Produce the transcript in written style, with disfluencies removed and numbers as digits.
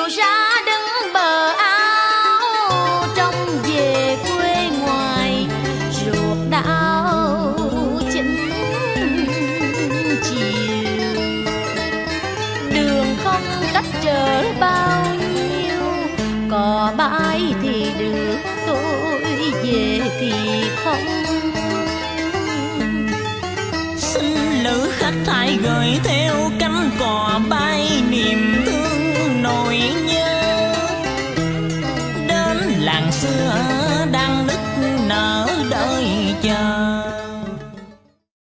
chiều ra đứng bờ áo, trông về quê ngoài ruột đau chính chiều. Đường không cách trở bao nhiêu, cò bay thì được, tôi về thì không. Xin lữ khách hãy gửi theo cánh cò bay niềm